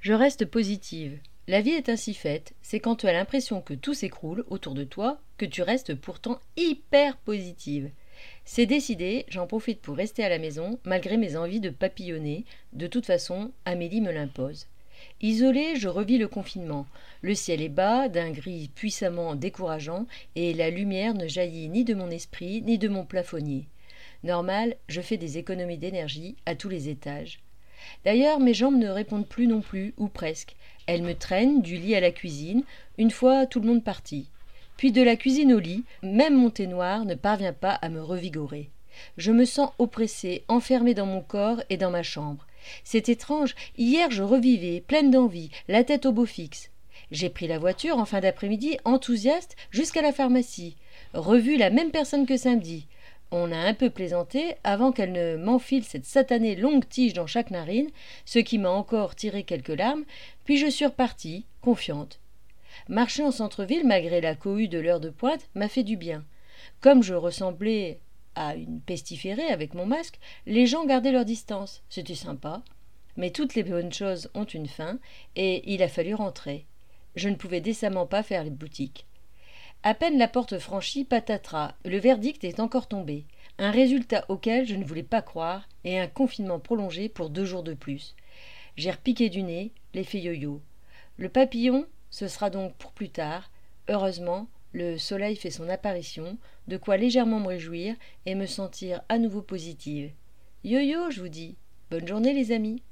Je reste positive. La vie est ainsi faite, c'est quand tu as l'impression que tout s'écroule autour de toi que tu restes pourtant hyper positive. C'est décidé, j'en profite pour rester à la maison malgré mes envies de papillonner. De toute façon, Amélie me l'impose. Isolée, je revis le confinement. Le ciel est bas, d'un gris puissamment décourageant, et la lumière ne jaillit ni de mon esprit ni de mon plafonnier. Normal, je fais des économies d'énergie à tous les étages. D'ailleurs, mes jambes ne répondent plus non plus, ou presque. Elles me traînent du lit à la cuisine, une fois tout le monde parti. Puis de la cuisine au lit, même mon thé noir ne parvient pas à me revigorer. Je me sens oppressée, enfermée dans mon corps et dans ma chambre. C'est étrange, hier je revivais, pleine d'envie, la tête au beau fixe. J'ai pris la voiture en fin d'après-midi, enthousiaste, jusqu'à la pharmacie. Revu la même personne que samedi. On a un peu plaisanté avant qu'elle ne m'enfile cette satanée longue tige dans chaque narine, ce qui m'a encore tiré quelques larmes, puis je suis repartie, confiante. Marcher en centre-ville, malgré la cohue de l'heure de pointe, m'a fait du bien. Comme je ressemblais à une pestiférée avec mon masque, les gens gardaient leur distance. C'était sympa. Mais toutes les bonnes choses ont une fin, et il a fallu rentrer. Je ne pouvais décemment pas faire les boutiques. À peine la porte franchie, patatras, le verdict est encore tombé. Un résultat auquel je ne voulais pas croire, et un confinement prolongé pour 2 jours de plus. J'ai repiqué du nez, l'effet yo-yo. Le papillon, ce sera donc pour plus tard. Heureusement, le soleil fait son apparition, de quoi légèrement me réjouir et me sentir à nouveau positive. Yo-yo, je vous dis. Bonne journée les amis.